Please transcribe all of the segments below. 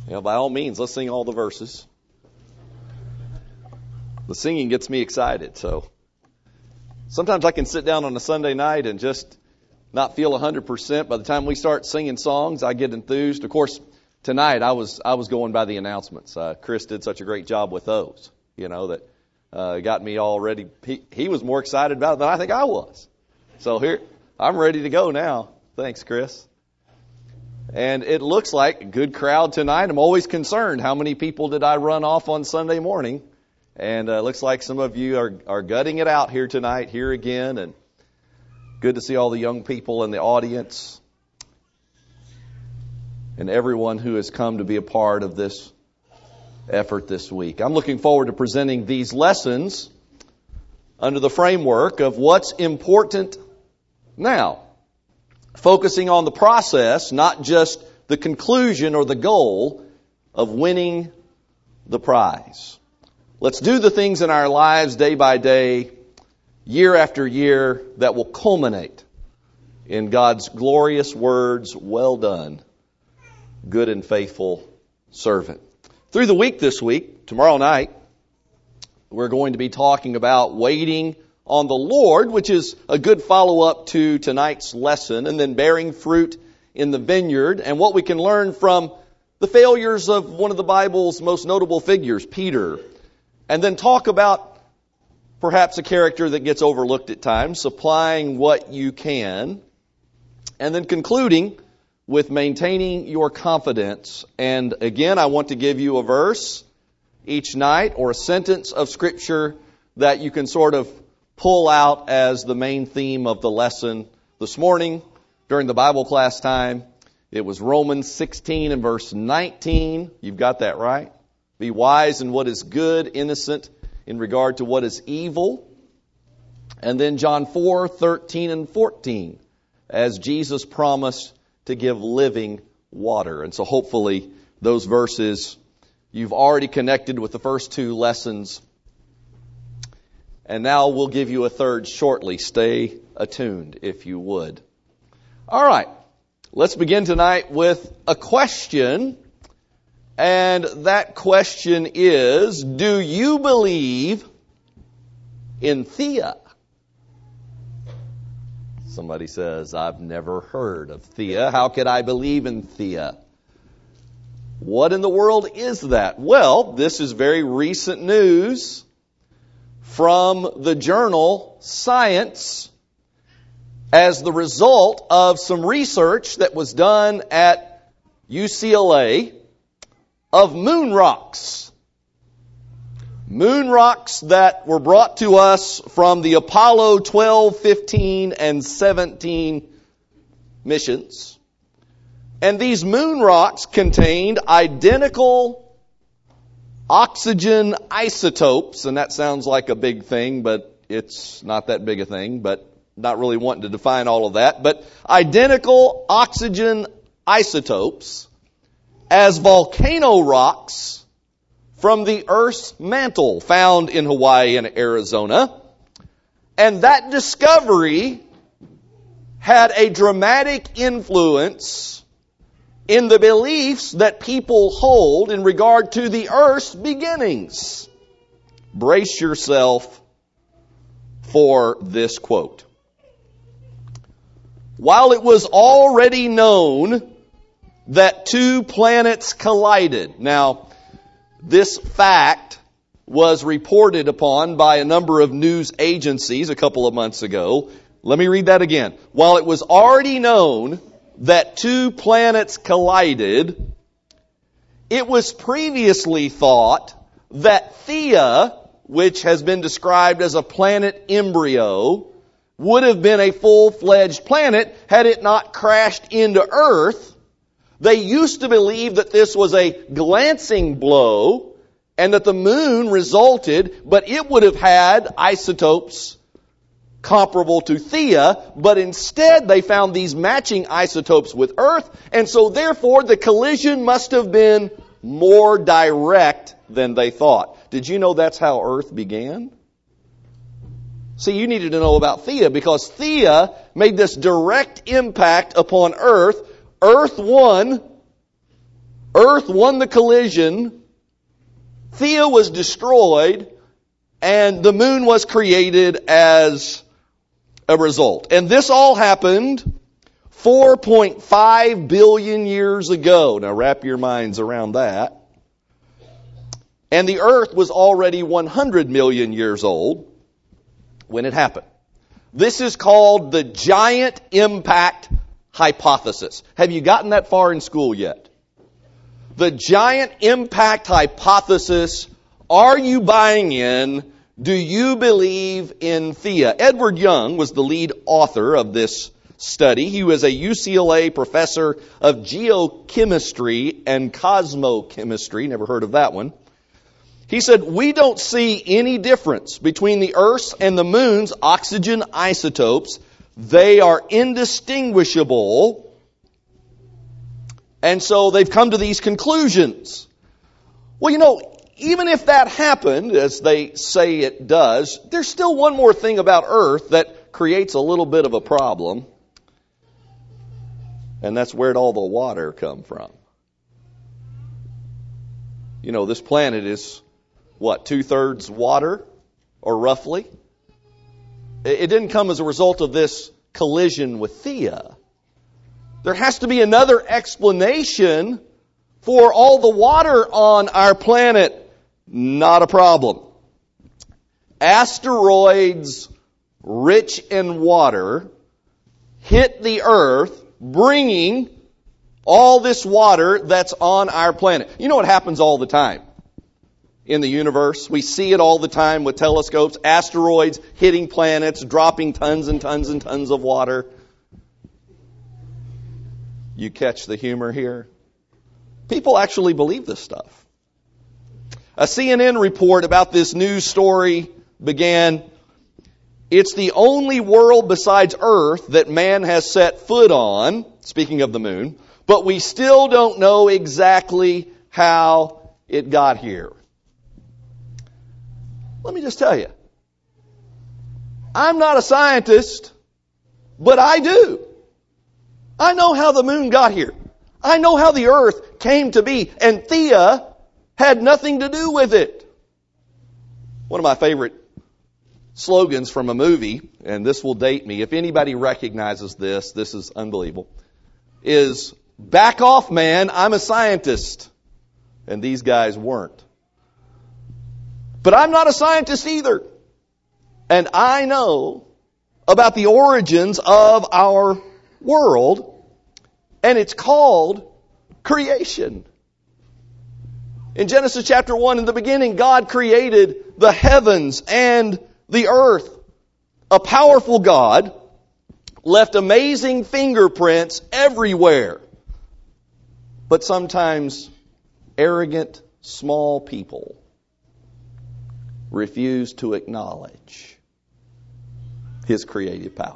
By all means, let's sing all the verses. The singing gets me excited, so sometimes I can sit down on a Sunday night and just not feel 100%. By the time we start singing songs, I get enthused. Of course, tonight I was going by the announcements. Chris did such a great job with those, that got me all ready. He was more excited about it than I think I was. So here, I'm ready to go now. Thanks, Chris. And it looks like a good crowd tonight. I'm always concerned how many people did I run off on Sunday morning. And it looks like some of you are gutting it out here tonight, here again. And good to see all the young people in the audience and everyone who has come to be a part of this effort this week. I'm looking forward to presenting these lessons under the framework of what's important now. Focusing on the process, not just the conclusion or the goal of winning the prize. Let's do the things in our lives day by day, year after year, that will culminate in God's glorious words, "Well done, good and faithful servant." Through the week this week, tomorrow night, we're going to be talking about waiting on the Lord, which is a good follow-up to tonight's lesson, and then bearing fruit in the vineyard, and what we can learn from the failures of one of the Bible's most notable figures, Peter, and then talk about perhaps a character that gets overlooked at times, supplying what you can, and then concluding with maintaining your confidence. And again, I want to give you a verse each night or a sentence of Scripture that you can sort of pull out as the main theme of the lesson. This morning, during the Bible class time, it was Romans 16 and verse 19. You've got that right. Be wise in what is good, innocent in regard to what is evil. And then John 4, 13 and 14, as Jesus promised to give living water. And so hopefully those verses you've already connected with the first two lessons. And now we'll give you a third shortly. Stay attuned, if you would. All right. Let's begin tonight with a question. And that question is, do you believe in Thea? Somebody says, I've never heard of Thea. How could I believe in Thea? What in the world is that? Well, this is very recent news from the journal Science as the result of some research that was done at UCLA of moon rocks. Moon rocks that were brought to us from the Apollo 12, 15, and 17 missions. And these moon rocks contained identical oxygen isotopes, and that sounds like a big thing, but it's not that big a thing, but not really wanting to define all of that. But identical oxygen isotopes as volcano rocks from the Earth's mantle found in Hawaii and Arizona. And that discovery had a dramatic influence in the beliefs that people hold in regard to the Earth's beginnings. Brace yourself for this quote. While it was already known that two planets collided. Now, this fact was reported upon by a number of news agencies a couple of months ago. Let me read that again. While it was already known that two planets collided, it was previously thought that Thea, which has been described as a planet embryo, would have been a full-fledged planet had it not crashed into Earth. They used to believe that this was a glancing blow and that the moon resulted, but it would have had isotopes comparable to Thea, but instead they found these matching isotopes with Earth, and so therefore the collision must have been more direct than they thought. Did you know that's how Earth began? See, you needed to know about Thea because Thea made this direct impact upon Earth. Earth 1 Earth won the collision, Theia was destroyed, and the moon was created as a result. And this all happened 4.5 billion years ago. Now wrap your minds around that. And the earth was already 100 million years old when it happened. This is called the giant impact hypothesis. Have you gotten that far in school yet? The giant impact hypothesis. Are you buying in? Do you believe in Theia? Edward Young was the lead author of this study. He was a UCLA professor of geochemistry and cosmochemistry. Never heard of that one. He said, we don't see any difference between the Earth's and the Moon's oxygen isotopes. They are indistinguishable. And so they've come to these conclusions. Well, even if that happened, as they say it does, there's still one more thing about Earth that creates a little bit of a problem. And that's where'd all the water come from? This planet is, 2/3 water, or roughly? It didn't come as a result of this collision with Theia. There has to be another explanation for all the water on our planet. Not a problem. Asteroids rich in water hit the earth, bringing all this water that's on our planet. You know what happens all the time in the universe? We see it all the time with telescopes. Asteroids hitting planets, dropping tons and tons and tons of water. You catch the humor here? People actually believe this stuff. A CNN report about this news story began, it's the only world besides Earth that man has set foot on, speaking of the moon, but we still don't know exactly how it got here. Let me just tell you, I'm not a scientist, but I do. I know how the moon got here. I know how the earth came to be, and Theia had nothing to do with it. One of my favorite slogans from a movie, and this will date me, if anybody recognizes this is unbelievable, is, back off, man, I'm a scientist. And these guys weren't. But I'm not a scientist either. And I know about the origins of our world, and it's called creation. In Genesis chapter 1, in the beginning, God created the heavens and the earth. A powerful God left amazing fingerprints everywhere. But sometimes arrogant, small people refuse to acknowledge His creative power.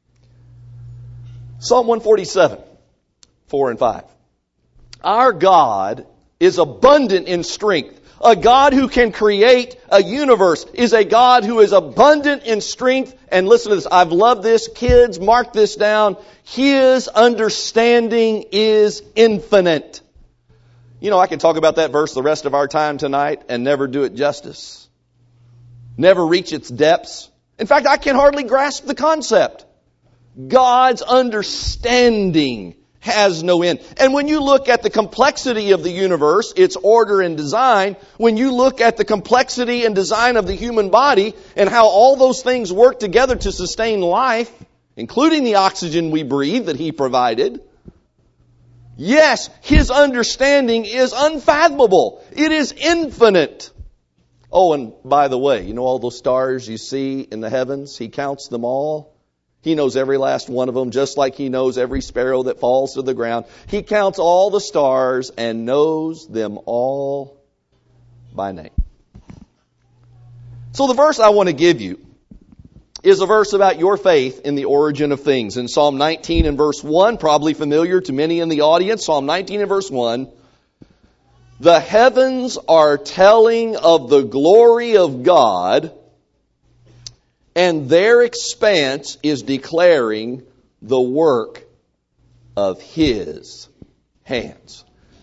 Psalm 147, 4 and 5. Our God is abundant in strength. A God who can create a universe is a God who is abundant in strength. And listen to this. I've loved this. Kids, mark this down. His understanding is infinite. I could talk about that verse the rest of our time tonight and never do it justice. Never reach its depths. In fact, I can hardly grasp the concept. God's understanding has no end. And when you look at the complexity of the universe, its order and design, when you look at the complexity and design of the human body and how all those things work together to sustain life, including the oxygen we breathe that He provided, yes, His understanding is unfathomable. It is infinite. Oh, and by the way, all those stars you see in the heavens? He counts them all. He knows every last one of them, just like He knows every sparrow that falls to the ground. He counts all the stars and knows them all by name. So the verse I want to give you is a verse about your faith in the origin of things. In Psalm 19 and verse 1, probably familiar to many in the audience, Psalm 19 and verse 1, the heavens are telling of the glory of God, and their expanse is declaring the work of His hands.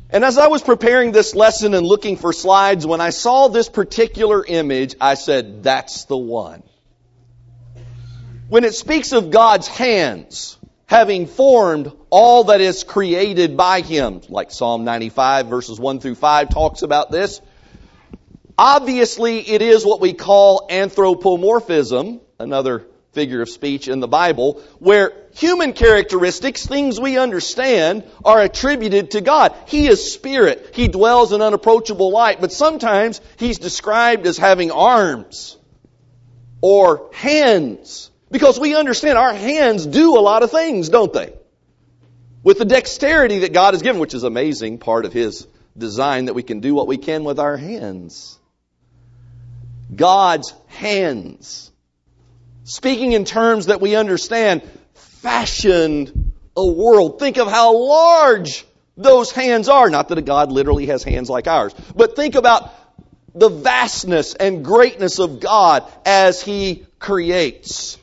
And as I was preparing this lesson and looking for slides, when I saw this particular image, I said, that's the one. When it speaks of God's hands having formed all that is created by Him, like Psalm 95 verses 1 through 5 talks about this, obviously it is what we call anthropomorphism, another figure of speech in the Bible, where human characteristics, things we understand, are attributed to God. He is spirit. He dwells in unapproachable light, but sometimes He's described as having arms or hands. Because we understand our hands do a lot of things, don't they? With the dexterity that God has given, which is an amazing part of His design, that we can do what we can with our hands. God's hands, speaking in terms that we understand, fashioned a world. Think of how large those hands are. Not that a God literally has hands like ours, but think about the vastness and greatness of God as He creates.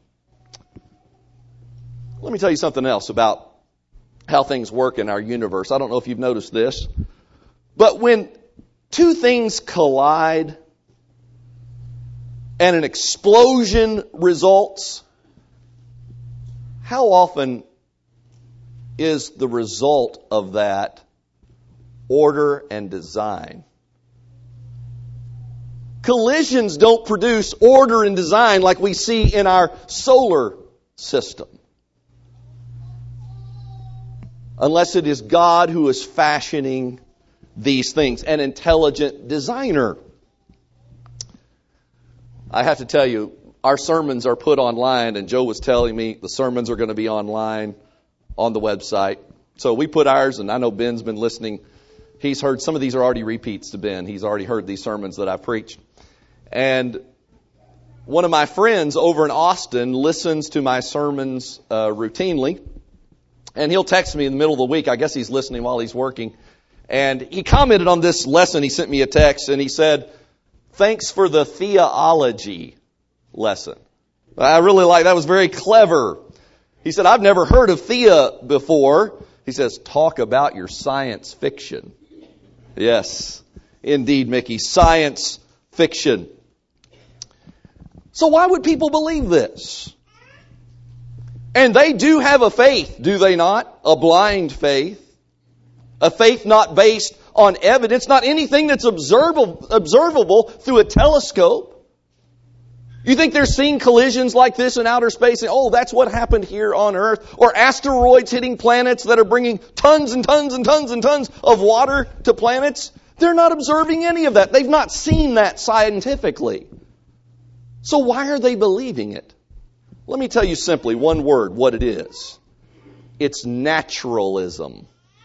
Let me tell you something else about how things work in our universe. I don't know if you've noticed this, but when two things collide and an explosion results, how often is the result of that order and design? Collisions don't produce order and design like we see in our solar system. Unless it is God who is fashioning these things, an intelligent designer. I have to tell you, our sermons are put online, and Joe was telling me the sermons are going to be online on the website. So we put ours, and I know Ben's been listening. He's heard, some of these are already repeats to Ben. He's already heard these sermons that I preached. And one of my friends over in Austin listens to my sermons routinely. And he'll text me in the middle of the week. I guess he's listening while he's working. And he commented on this lesson. He sent me a text and he said, "Thanks for the theology lesson." I really like that. Was very clever. He said, "I've never heard of thea before." He says, "Talk about your science fiction." Yes, indeed, Mickey. Science fiction. So why would people believe this? And they do have a faith, do they not? A blind faith. A faith not based on evidence, not anything that's observable through a telescope. You think they're seeing collisions like this in outer space and, oh, that's what happened here on Earth? Or asteroids hitting planets that are bringing tons and tons and tons and tons of water to planets? They're not observing any of that. They've not seen that scientifically. So why are they believing it? Let me tell you simply, one word, what it is. It's naturalism.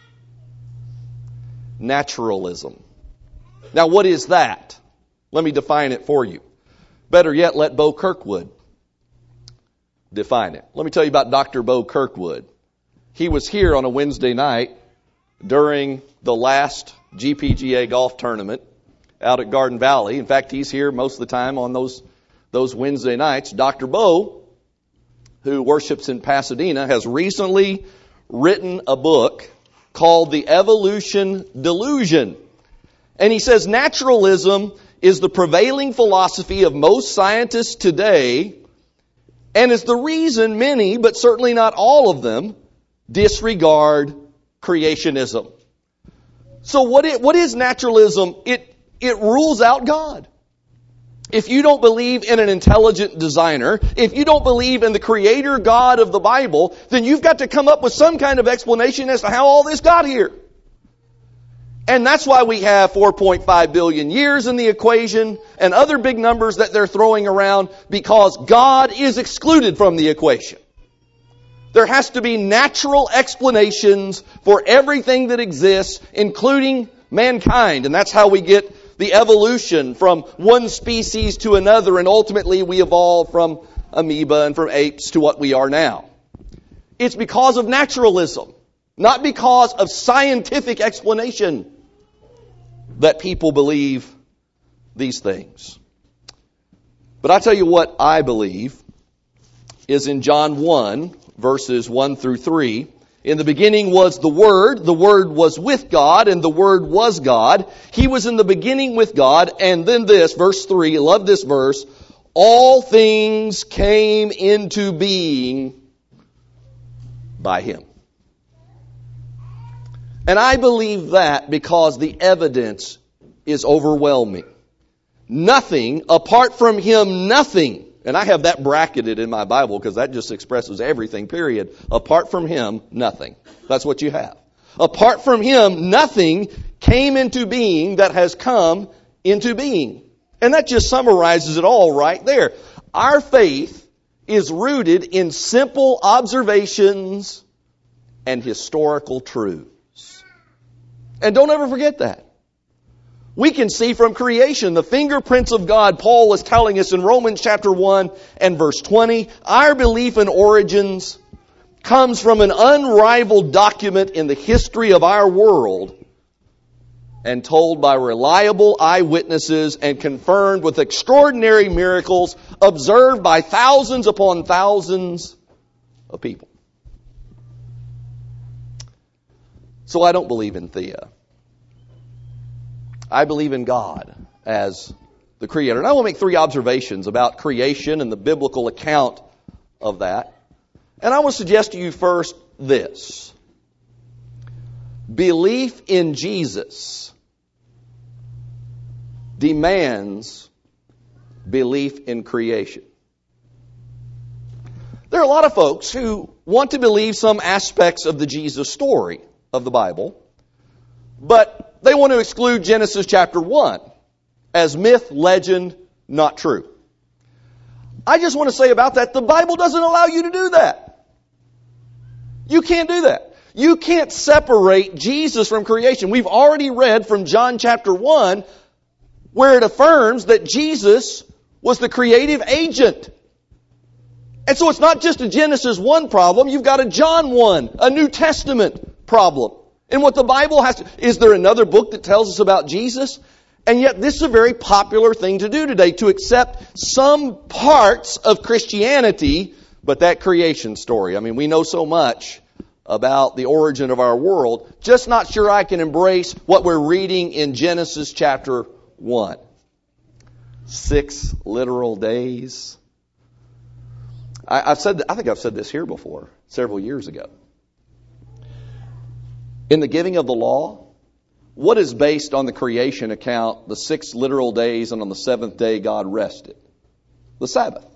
Naturalism. Now, what is that? Let me define it for you. Better yet, let Bo Kirkwood define it. Let me tell you about Dr. Bo Kirkwood. He was here on a Wednesday night during the last GPGA golf tournament out at Garden Valley. In fact, he's here most of the time on those Wednesday nights. Dr. Bo, who worships in Pasadena, has recently written a book called The Evolution Delusion. And he says naturalism is the prevailing philosophy of most scientists today and is the reason many, but certainly not all of them, disregard creationism. So what is naturalism? It rules out God. If you don't believe in an intelligent designer, if you don't believe in the creator God of the Bible, then you've got to come up with some kind of explanation as to how all this got here. And that's why we have 4.5 billion years in the equation and other big numbers that they're throwing around, because God is excluded from the equation. There has to be natural explanations for everything that exists, including mankind. And that's how we get the evolution from one species to another, and ultimately we evolve from amoeba and from apes to what we are now. It's because of naturalism, not because of scientific explanation, that people believe these things. But I tell you what I believe is in John 1, verses 1 through 3. In the beginning was the Word was with God, and the Word was God. He was in the beginning with God, and then this, verse 3, I love this verse, all things came into being by Him. And I believe that because the evidence is overwhelming. Nothing, apart from Him, nothing. And I have that bracketed in my Bible because that just expresses everything, period. Apart from Him, nothing. That's what you have. Apart from Him, nothing came into being that has come into being. And that just summarizes it all right there. Our faith is rooted in simple observations and historical truths. And don't ever forget that. We can see from creation the fingerprints of God. Paul is telling us in Romans chapter 1 and verse 20, our belief in origins comes from an unrivaled document in the history of our world and told by reliable eyewitnesses and confirmed with extraordinary miracles observed by thousands upon thousands of people. So I don't believe in Thea. I believe in God as the Creator. And I will make 3 observations about creation and the biblical account of that. And I will suggest to you first this. Belief in Jesus demands belief in creation. There are a lot of folks who want to believe some aspects of the Jesus story of the Bible, but they want to exclude Genesis chapter 1 as myth, legend, not true. I just want to say about that, the Bible doesn't allow you to do that. You can't do that. You can't separate Jesus from creation. We've already read from John chapter 1 where it affirms that Jesus was the creative agent. And so it's not just a Genesis 1 problem. You've got a John 1, a New Testament problem. And what the Bible has to... Is there another book that tells us about Jesus? And yet this is a very popular thing to do today, to accept some parts of Christianity, but that creation story. I mean, we know so much about the origin of our world. Just not sure I can embrace what we're reading in Genesis chapter 1. 6 literal days. I think I've said this here before, several years ago. In the giving of the law, what is based on the creation account, the 6 literal days, and on the 7th day God rested? The Sabbath.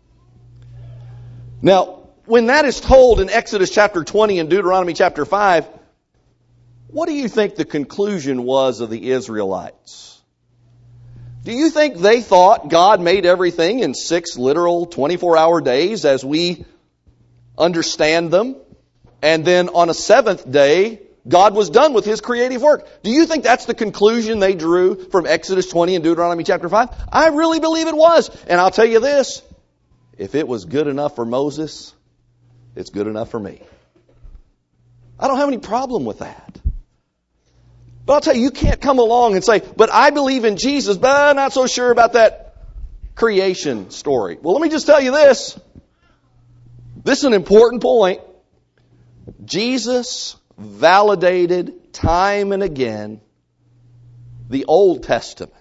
Now, when that is told in Exodus chapter 20 and Deuteronomy chapter 5, what do you think the conclusion was of the Israelites? Do you think they thought God made everything in 6 literal 24-hour days as we understand them, and then on a 7th day, God was done with His creative work? Do you think that's the conclusion they drew from Exodus 20 and Deuteronomy chapter 5? I really believe it was. And I'll tell you this, if it was good enough for Moses, it's good enough for me. I don't have any problem with that. But I'll tell you, you can't come along and say, but I believe in Jesus, but I'm not so sure about that creation story. Well, let me just tell you this. This is an important point. Jesus validated time and again the Old Testament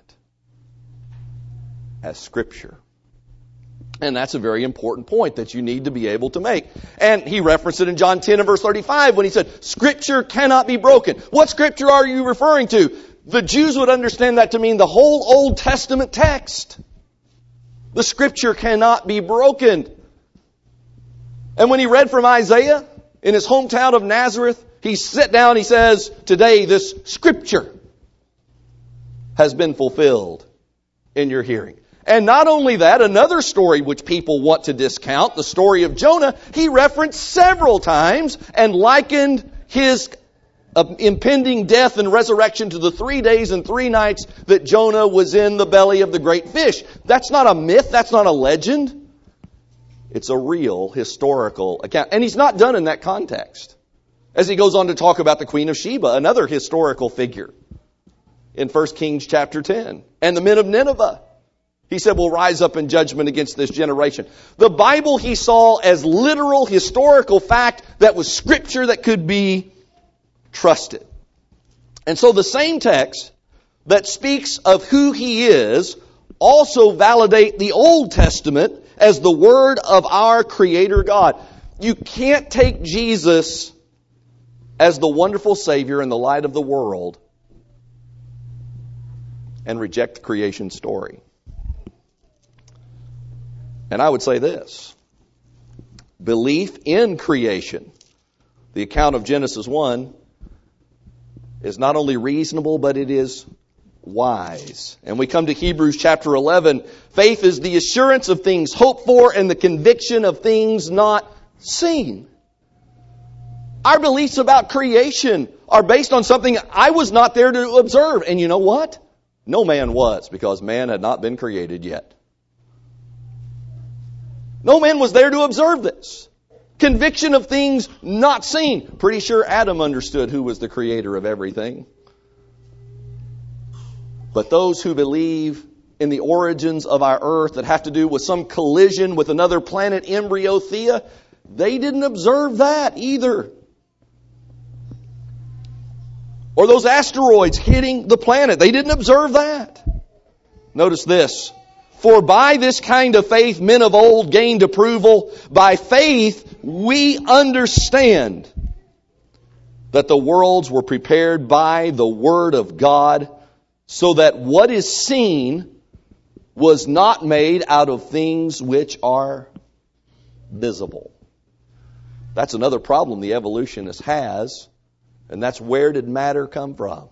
as Scripture. And that's a very important point that you need to be able to make. And he referenced it in John 10 and verse 35 when he said, Scripture cannot be broken. What Scripture are you referring to? The Jews would understand that to mean the whole Old Testament text. The Scripture cannot be broken. And when he read from Isaiah in his hometown of Nazareth, he sat down, he says, today this Scripture has been fulfilled in your hearing. And not only that, another story which people want to discount, the story of Jonah, he referenced several times and likened his impending death and resurrection to the 3 days and 3 nights that Jonah was in the belly of the great fish. That's not a myth, that's not a legend. It's a real historical account. And he's not done in that context. As he goes on to talk about the Queen of Sheba, another historical figure in 1 Kings chapter 10, and the men of Nineveh. He said, will rise up in judgment against this generation. The Bible he saw as literal historical fact that was Scripture that could be trusted. And so the same text that speaks of who he is also validate the Old Testament as the Word of our Creator God. You can't take Jesus as the wonderful Savior and the light of the world and reject the creation story. And I would say this: belief in creation, the account of Genesis 1, is not only reasonable, but it is wise. And we come to Hebrews chapter 11. Faith is the assurance of things hoped for and the conviction of things not seen. Our beliefs about creation are based on something I was not there to observe. And you know what? No man was, because man had not been created yet. No man was there to observe this. Conviction of things not seen. Pretty sure Adam understood who was the creator of everything. But those who believe in the origins of our earth that have to do with some collision with another planet, embryo Thea, they didn't observe that either. Or those asteroids hitting the planet, they didn't observe that. Notice this: for by this kind of faith men of old gained approval. By faith we understand that the worlds were prepared by the Word of God, so that what is seen was not made out of things which are visible. That's another problem the evolutionist has, and that's, where did matter come from?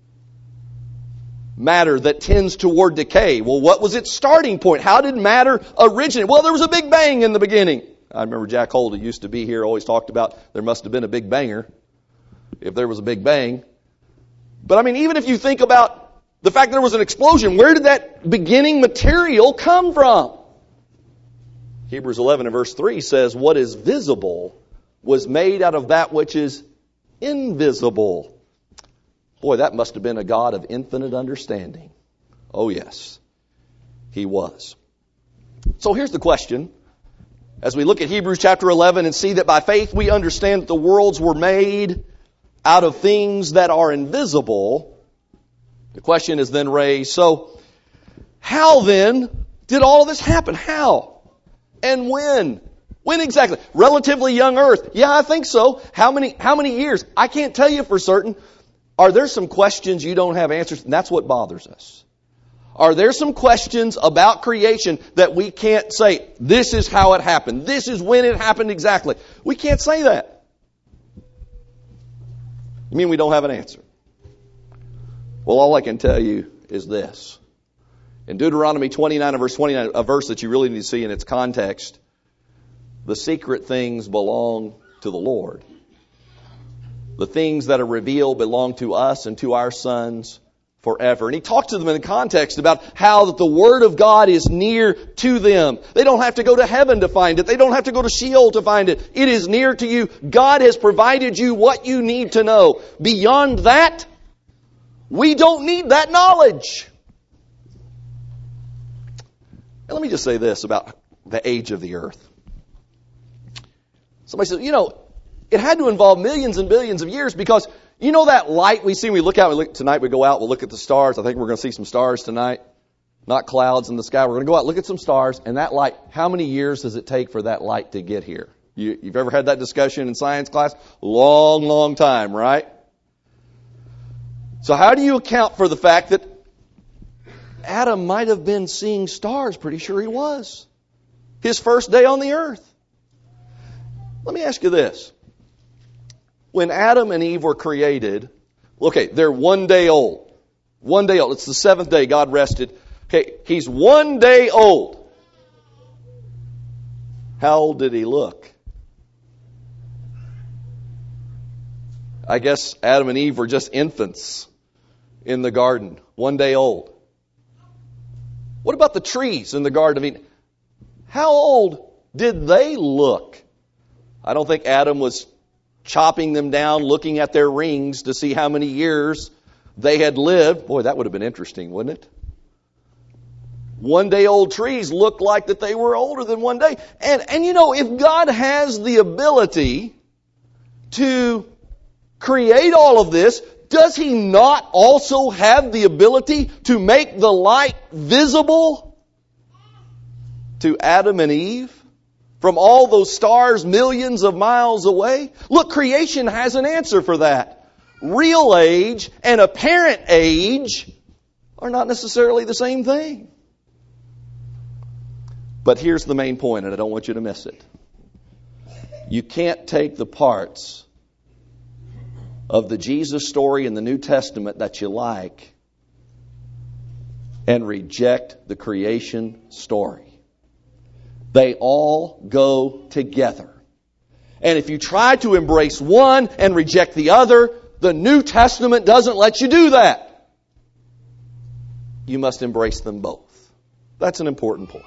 Matter that tends toward decay. Well, what was its starting point? How did matter originate? Well, there was a big bang in the beginning. I remember Jack Holder used to be here, always talked about there must have been a big banger if there was a big bang. But I mean, even if you think about the fact that there was an explosion, where did that beginning material come from? Hebrews 11 and verse 3 says, what is visible was made out of that which is invisible. Boy, that must have been a God of infinite understanding. Oh yes, He was. So here's the question. As we look at Hebrews chapter 11 and see that by faith we understand that the worlds were made out of things that are invisible, the question is then raised, so how then did all of this happen? How? And when? When exactly? Relatively young earth. Yeah, I think so. How many years? I can't tell you for certain. Are there some questions you don't have answers? And that's what bothers us. Are there some questions about creation that we can't say, this is how it happened, this is when it happened exactly? We can't say that. You mean we don't have an answer? Well, all I can tell you is this. In Deuteronomy 29 and verse 29, a verse that you really need to see in its context, the secret things belong to the Lord. The things that are revealed belong to us and to our sons forever. And he talked to them in the context about how that the Word of God is near to them. They don't have to go to heaven to find it. They don't have to go to Sheol to find it. It is near to you. God has provided you what you need to know. Beyond that, we don't need that knowledge. And let me just say this about the age of the earth. Somebody says, it had to involve millions and billions of years, because that light we see when we look out, tonight we go out, we'll look at the stars. I think we're going to see some stars tonight. Not clouds in the sky. We're going to go out, look at some stars, and that light, how many years does it take for that light to get here? You've ever had that discussion in science class? Long, long time, right? So how do you account for the fact that Adam might have been seeing stars? Pretty sure he was. His first day on the earth. Let me ask you this. When Adam and Eve were created, okay, they're 1 day old. 1 day old. It's the seventh day. God rested. Okay, he's 1 day old. How old did he look? I guess Adam and Eve were just infants in the garden. 1 day old. What about the trees in the Garden of Eden? How old did they look? I don't think Adam was chopping them down, looking at their rings to see how many years they had lived. Boy, that would have been interesting, wouldn't it? one-day-old trees looked like that they were older than one day. And you know, if God has the ability to create all of this, does He not also have the ability to make the light visible to Adam and Eve from all those stars millions of miles away? Look, creation has an answer for that. Real age and apparent age are not necessarily the same thing. But here's the main point, and I don't want you to miss it. You can't take the parts of the Jesus story in the New Testament that you like and reject the creation story. They all go together. And if you try to embrace one and reject the other, the New Testament doesn't let you do that. You must embrace them both. That's an important point.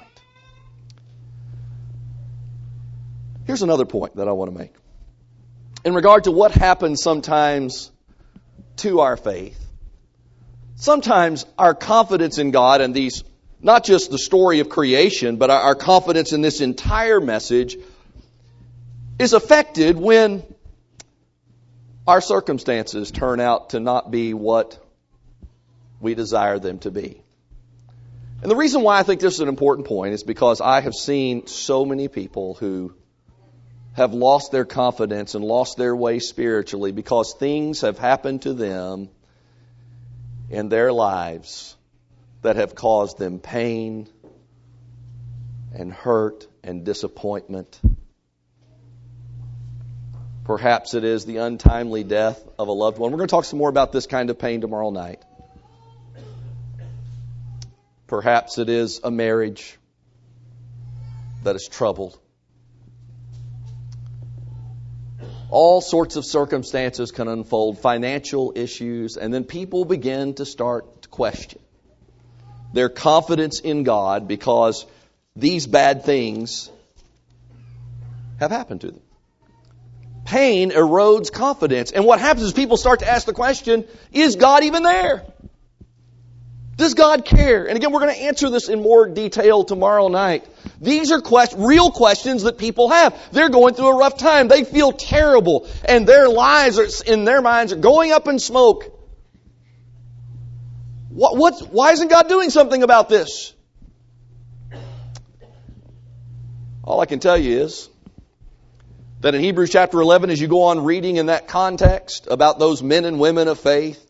Here's another point that I want to make. In regard to what happens sometimes to our faith, sometimes our confidence in God and these, not just the story of creation, but our confidence in this entire message is affected when our circumstances turn out to not be what we desire them to be. And the reason why I think this is an important point is because I have seen so many people who have lost their confidence and lost their way spiritually because things have happened to them in their lives that have caused them pain and hurt and disappointment. Perhaps it is the untimely death of a loved one. We're going to talk some more about this kind of pain tomorrow night. Perhaps it is a marriage that is troubled. All sorts of circumstances can unfold, financial issues, and then people begin to start to question their confidence in God because these bad things have happened to them. Pain erodes confidence. And what happens is people start to ask the question, is God even there? Does God care? And again, we're going to answer this in more detail tomorrow night. These are real questions that people have. They're going through a rough time. They feel terrible. And their lives, in their minds, are going up in smoke. Why isn't God doing something about this? All I can tell you is that in Hebrews chapter 11, as you go on reading in that context about those men and women of faith,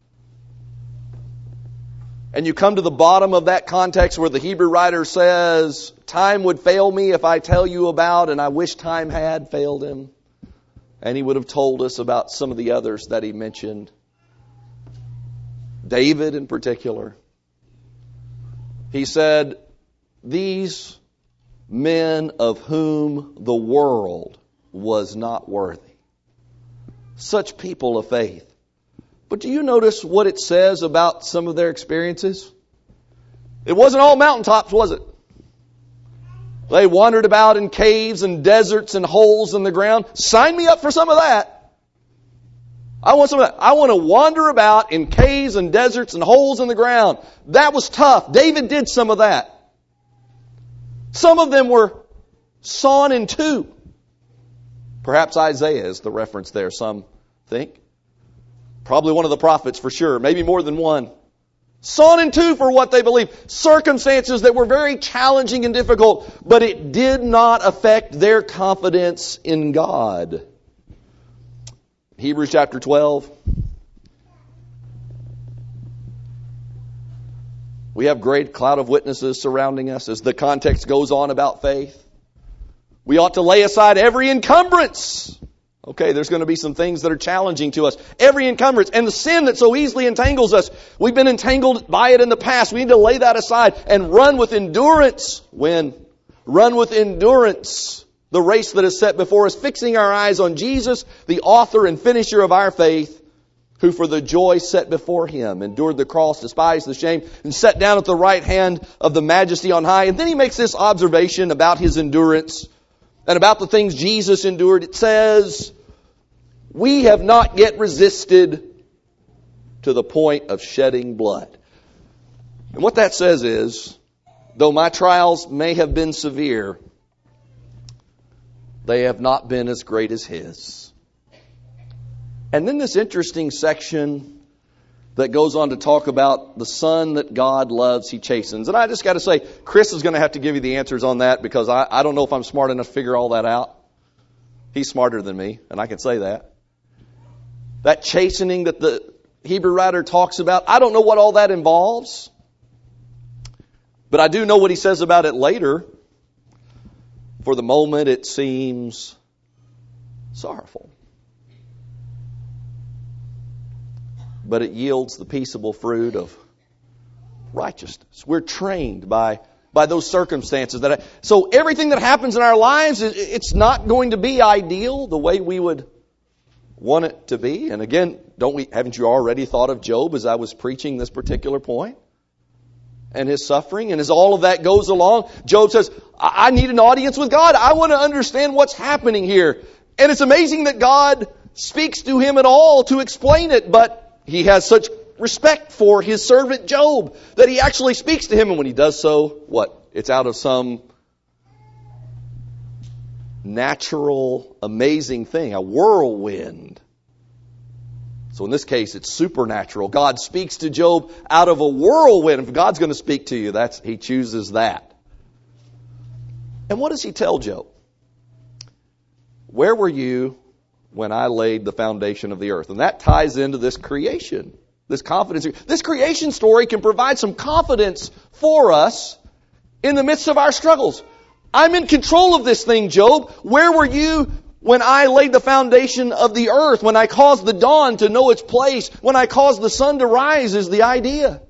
and you come to the bottom of that context where the Hebrew writer says, time would fail me if I tell you about, and I wish time had failed him. And he would have told us about some of the others that he mentioned. David in particular. He said, these men of whom the world was not worthy. Such people of faith. But do you notice what it says about some of their experiences? It wasn't all mountaintops, was it? They wandered about in caves and deserts and holes in the ground. Sign me up for some of that. I want some of that. I want to wander about in caves and deserts and holes in the ground. That was tough. David did some of that. Some of them were sawn in two. Perhaps Isaiah is the reference there, some think. Probably one of the prophets for sure, maybe more than one. Sawn in two for what they believed. Circumstances that were very challenging and difficult, but it did not affect their confidence in God. Hebrews chapter 12. We have a great cloud of witnesses surrounding us as the context goes on about faith. We ought to lay aside every encumbrance. Okay, there's going to be some things that are challenging to us. Every encumbrance and the sin that so easily entangles us. We've been entangled by it in the past. We need to lay that aside and run with endurance. Run with endurance the race that is set before us, fixing our eyes on Jesus, the author and finisher of our faith, who for the joy set before Him endured the cross, despised the shame, and sat down at the right hand of the Majesty on high. And then he makes this observation about His endurance and about the things Jesus endured. It says, we have not yet resisted to the point of shedding blood. And what that says is, Though my trials may have been severe, they have not been as great as his. And then this interesting section that goes on to talk about the son that God loves, he chastens. And I just got to say, Chris is going to have to give you the answers on that because I don't know if I'm smart enough to figure all that out. He's smarter than me, and I can say that. That chastening that the Hebrew writer talks about, I don't know what all that involves. But I do know what he says about it later. For the moment, it seems sorrowful. But it yields the peaceable fruit of righteousness. We're trained by those circumstances. So everything that happens in our lives, it's not going to be ideal the way we would want it to be. And again, haven't you already thought of Job as I was preaching this particular point? And his suffering, and as all of that goes along, Job says, I need an audience with God. I want to understand what's happening here. And it's amazing that God speaks to him at all to explain it, but he has such respect for his servant Job that he actually speaks to him. And when he does so, what? It's out of some natural, amazing thing, a whirlwind. So in this case, it's supernatural. God speaks to Job out of a whirlwind. If God's going to speak to you, he chooses that. And what does he tell Job? Where were you when I laid the foundation of the earth? And that ties into this creation, this confidence. This creation story can provide some confidence for us in the midst of our struggles. I'm in control of this thing, Job. Where were you when I laid the foundation of the earth, when I caused the dawn to know its place, when I caused the sun to rise is the idea.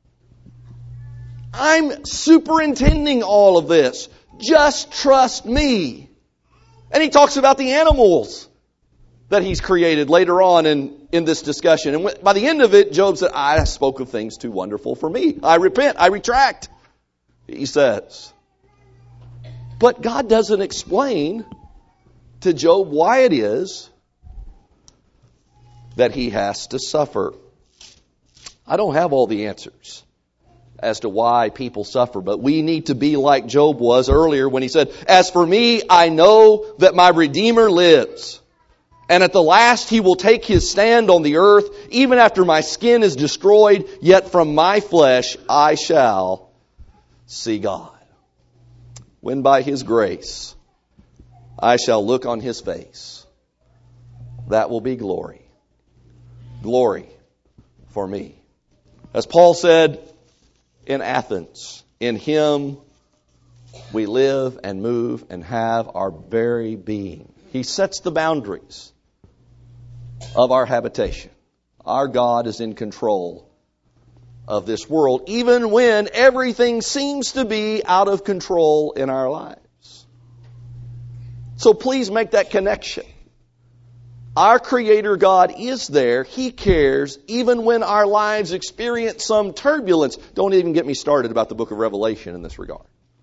I'm superintending all of this. Just trust me. And he talks about the animals that he's created later on in this discussion. And by the end of it, Job said, I spoke of things too wonderful for me. I repent. I retract, he says. But God doesn't explain to Job why it is that he has to suffer. I don't have all the answers as to why people suffer, but we need to be like Job was earlier when he said, as for me, I know that my Redeemer lives, and at the last he will take his stand on the earth, even after my skin is destroyed, yet from my flesh I shall see God. When by his grace I shall look on his face, that will be glory. Glory for me. As Paul said in Athens, in him we live and move and have our very being. He sets the boundaries of our habitation. Our God is in control of this world, even when everything seems to be out of control in our lives. So please make that connection. Our Creator God is there. He cares even when our lives experience some turbulence. Don't even get me started about the book of Revelation in this regard.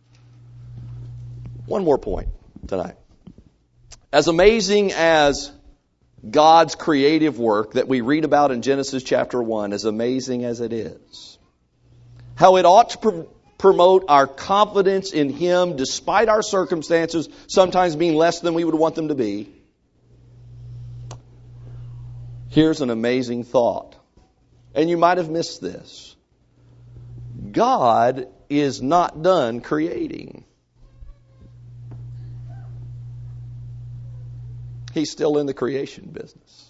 One more point tonight. As amazing as God's creative work that we read about in Genesis chapter 1, as amazing as it is, how it ought to promote our confidence in Him despite our circumstances sometimes being less than we would want them to be. Here's an amazing thought, and you might have missed this. God is not done creating. He's still in the creation business.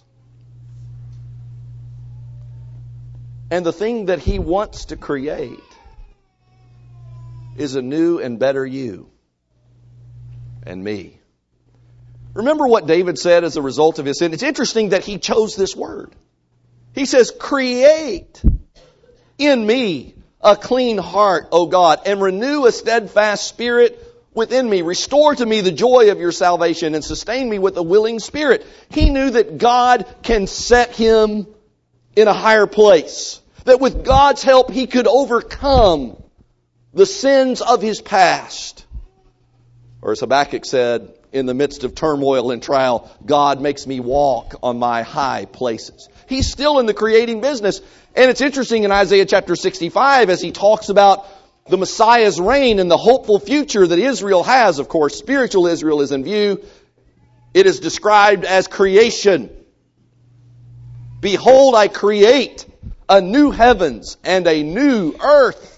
And the thing that He wants to create is a new and better you and me. Remember what David said as a result of his sin? It's interesting that he chose this word. He says, create in me a clean heart, O God, and renew a steadfast spirit within me. Restore to me the joy of your salvation and sustain me with a willing spirit. He knew that God can set him in a higher place. That with God's help he could overcome the sins of his past. Or as Habakkuk said, in the midst of turmoil and trial, God makes me walk on my high places. He's still in the creating business. And it's interesting in Isaiah chapter 65 as he talks about the Messiah's reign and the hopeful future that Israel has, of course, spiritual Israel is in view, it is described as creation. Behold, I create a new heavens and a new earth.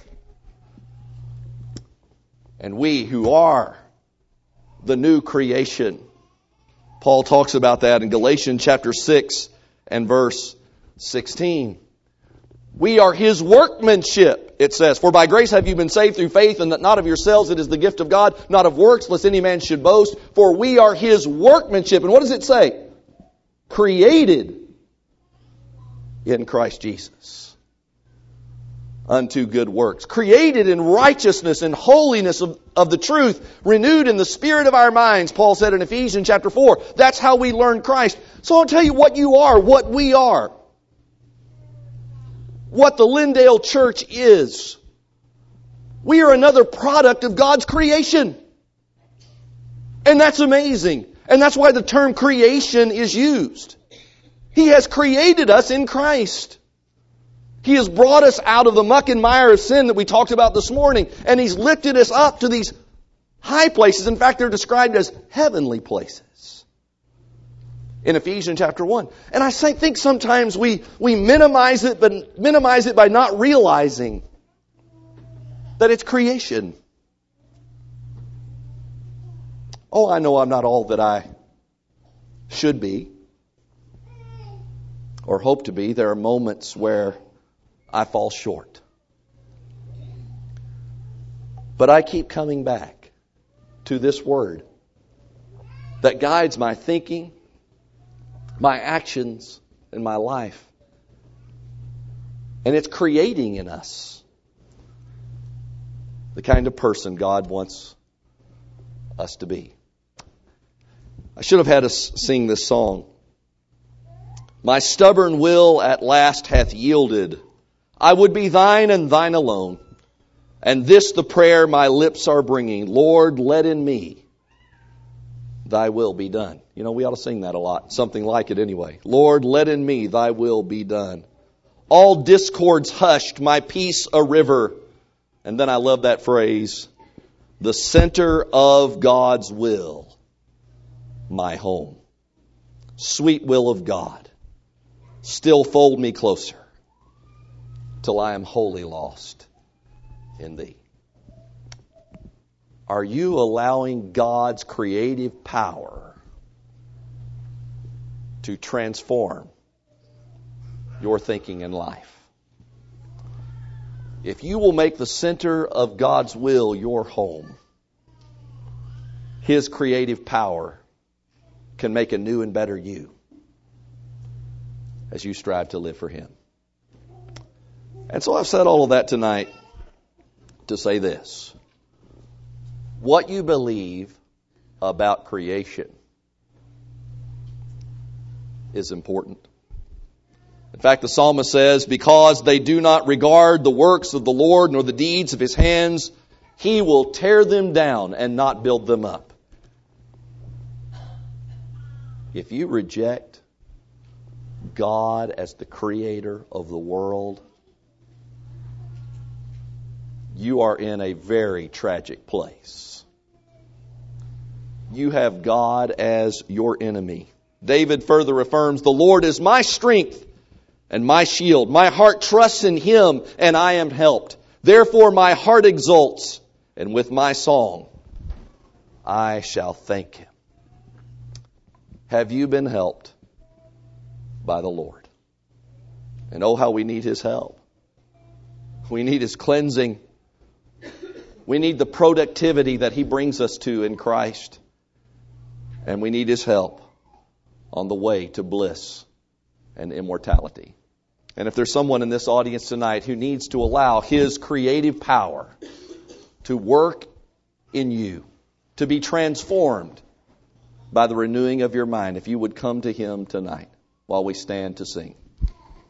And we who are the new creation. Paul talks about that in Galatians chapter 6 and verse 16. We are His workmanship, it says. For by grace have you been saved through faith, and that not of yourselves, it is the gift of God, not of works, lest any man should boast. For we are His workmanship. And what does it say? Created in Christ Jesus unto good works. Created in righteousness and holiness of the truth, renewed in the spirit of our minds, Paul said in Ephesians chapter 4. That's how we learn Christ. So I'll tell you what you are, what we are. What the Lindale Church is. We are another product of God's creation. And that's amazing. And that's why the term creation is used. He has created us in Christ. He has brought us out of the muck and mire of sin that we talked about this morning. And He's lifted us up to these high places. In fact, they're described as heavenly places in Ephesians chapter 1. And I think sometimes we minimize it, but minimize it by not realizing that it's creation. Oh, I know I'm not all that I should be or hope to be. There are moments where I fall short. But I keep coming back to this word that guides my thinking, my actions, and my life. And it's creating in us the kind of person God wants us to be. I should have had us sing this song. My stubborn will at last hath yielded. I would be thine and thine alone. And this the prayer my lips are bringing. Lord, let in me thy will be done. You know, we ought to sing that a lot. Something like it anyway. Lord, let in me thy will be done. All discords hushed, my peace a river. And then I love that phrase. The center of God's will, my home. Sweet will of God, still fold me closer till I am wholly lost in Thee. Are you allowing God's creative power to transform your thinking in life? If you will make the center of God's will your home, His creative power can make a new and better you as you strive to live for Him. And so I've said all of that tonight to say this. What you believe about creation is important. In fact, the psalmist says, because they do not regard the works of the Lord nor the deeds of His hands, He will tear them down and not build them up. If you reject God as the creator of the world, you are in a very tragic place. You have God as your enemy. David further affirms, the Lord is my strength and my shield. My heart trusts in Him, and I am helped. Therefore my heart exults, and with my song I shall thank Him. Have you been helped by the Lord? And oh, how we need His help. We need His cleansing. We need the productivity that He brings us to in Christ. And we need His help on the way to bliss and immortality. And if there's someone in this audience tonight who needs to allow His creative power to work in you, to be transformed by the renewing of your mind, if you would come to Him tonight while we stand to sing.